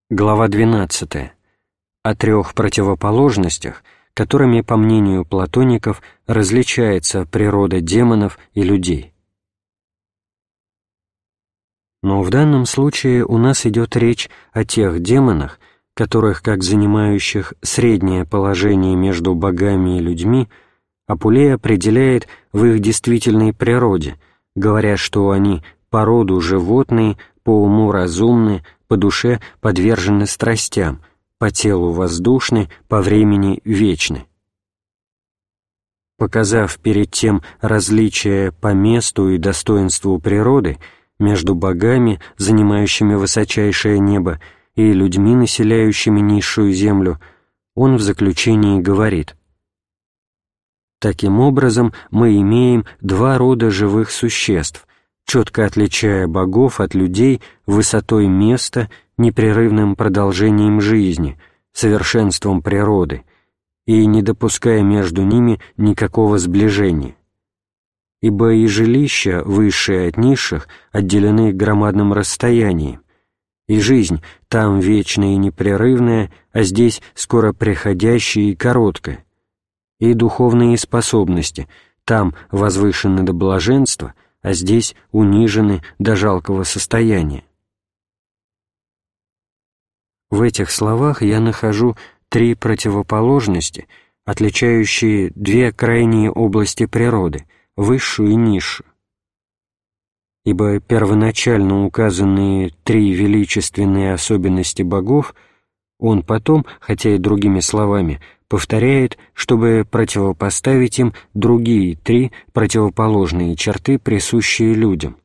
Глава 12. О трех противоположностях, которыми, по мнению платоников, различается природа демонов и людей. Но в данном случае у нас идет речь о тех демонах, которых, как занимающих среднее положение между богами и людьми, Апулей определяет в их действительной природе, говоря, что они по роду животные, по уму разумны, по душе подвержены страстям, по телу воздушны, по времени вечны. Показав перед тем различие по месту и достоинству природы между богами, занимающими высочайшее небо, и людьми, населяющими низшую землю, он в заключении говорит: «Таким образом, мы имеем два рода живых существ, четко отличая богов от людей высотой места, непрерывным продолжением жизни, совершенством природы, и не допуская между ними никакого сближения. Ибо и жилища, высшие от низших, отделены громадным расстоянием, и жизнь там вечная и непрерывная, а здесь скоро приходящая и короткая, и духовные способности там возвышены до блаженства, а здесь унижены до жалкого состояния». В этих словах я нахожу три противоположности, отличающие две крайние области природы — высшую и низшую. Ибо первоначально указанные три величественные особенности богов он потом, хотя и другими словами, повторяет, чтобы противопоставить им другие три противоположные черты, присущие людям.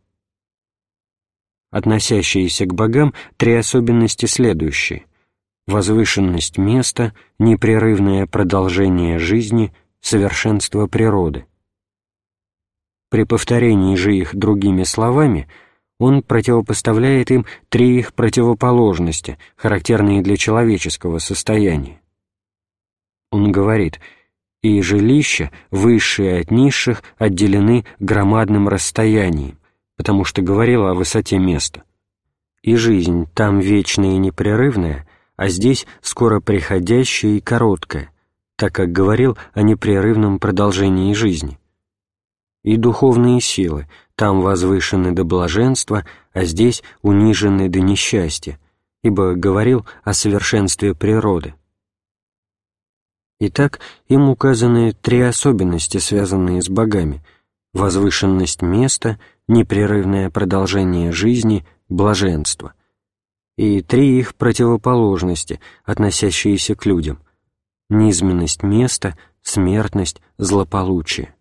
Относящиеся к богам три особенности следующие: возвышенность места, непрерывное продолжение жизни, совершенство природы. При повторении же их другими словами он противопоставляет им три их противоположности, характерные для человеческого состояния. Он говорит: «И жилища, высшие от низших, отделены громадным расстоянием», потому что говорил о высоте места. «И жизнь там вечная и непрерывная, а здесь скоро приходящая и короткая», так как говорил о непрерывном продолжении жизни. «И духовные силы там возвышены до блаженства, а здесь унижены до несчастья», ибо говорил о совершенстве природы. Итак, им указаны три особенности, связанные с богами: возвышенность места, непрерывное продолжение жизни, блаженство, и три их противоположности, относящиеся к людям: низменность места, смертность, злополучие.